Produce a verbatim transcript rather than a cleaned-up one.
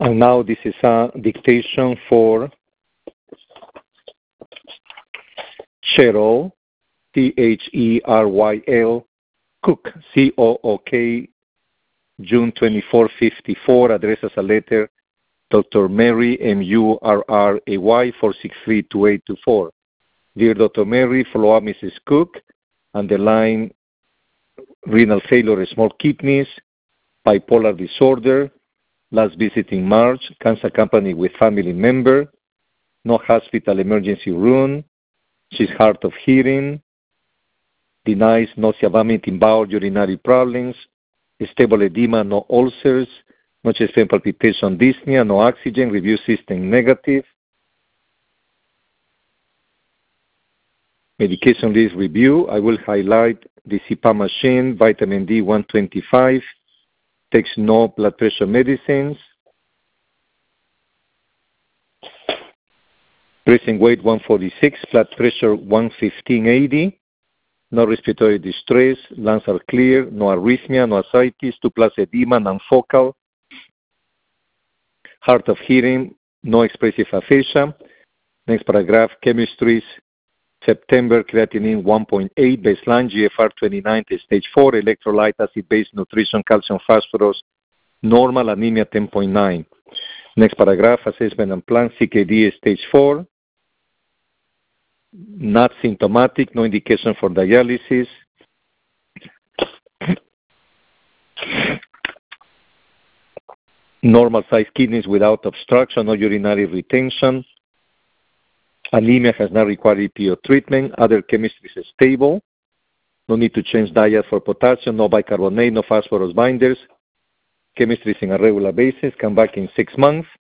And now this is a dictation for Cheryl, T H E R Y L, Cook, C O O K, June twenty-fourth, fifty-four, address as a letter, Doctor Mary, M U R R A Y, four six three, two eight two four. Dear Doctor Mary, follow up Missus Cook, underline renal failure, small kidneys, bipolar disorder, last visit in March, cancer accompanied with family member, no hospital emergency room, she's hard of hearing, denies nausea, vomiting, bowel, urinary problems, stable edema, no ulcers, no chest pain, palpitation, dyspnea, no oxygen, review system negative. Medication list review. I will highlight the C PAP machine, vitamin D one twenty-five, takes no blood pressure medicines, present weight one forty-six, blood pressure one fifteen eighty, no respiratory distress, lungs are clear, no arrhythmia, no ascites, two plus edema, non-focal, hard of hearing, no expressive aphasia. Next paragraph, chemistries, September, creatinine one point eight, baseline, G F R twenty-nine, stage four, electrolyte, acid-base, nutrition, calcium, phosphorus, normal, anemia ten point nine. Next paragraph, assessment and plan, C K D, stage four, not symptomatic, no indication for dialysis. Normal sized kidneys without obstruction, no urinary retention. Anemia has not required E P O treatment. Other chemistry is stable. No need to change diet for potassium, no bicarbonate, no phosphorus binders. Chemistry is on a regular basis. Come back in six months.